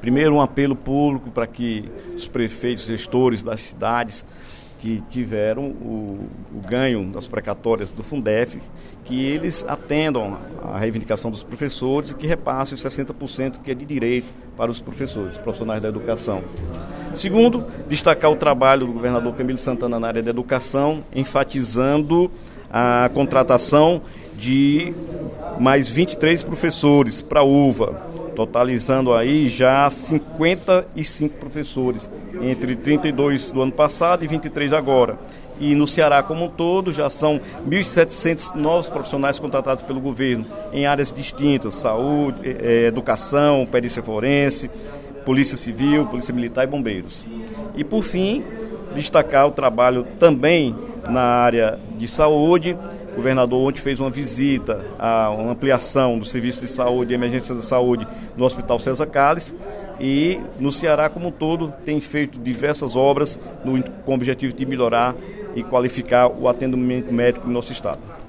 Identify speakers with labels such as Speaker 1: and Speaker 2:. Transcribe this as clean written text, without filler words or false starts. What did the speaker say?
Speaker 1: Primeiro, um apelo público para que os prefeitos, gestores das cidades que tiveram o ganho das precatórias do Fundef, que eles atendam à reivindicação dos professores e que repassem os 60% que é de direito para os professores, profissionais da educação. Segundo, destacar o trabalho do governador Camilo Santana na área da educação, enfatizando a contratação de mais 23 professores para a UVA, totalizando aí já 55 professores, entre 32 do ano passado e 23 agora. E no Ceará como um todo já são 1.700 novos profissionais contratados pelo governo em áreas distintas: saúde, educação, perícia forense, polícia civil, polícia militar e bombeiros. E por fim, destacar o trabalho também na área de saúde. O governador ontem fez uma visita a uma ampliação do serviço de saúde e emergência da saúde no Hospital César Calles, e no Ceará como um todo tem feito diversas obras com o objetivo de melhorar e qualificar o atendimento médico no nosso estado.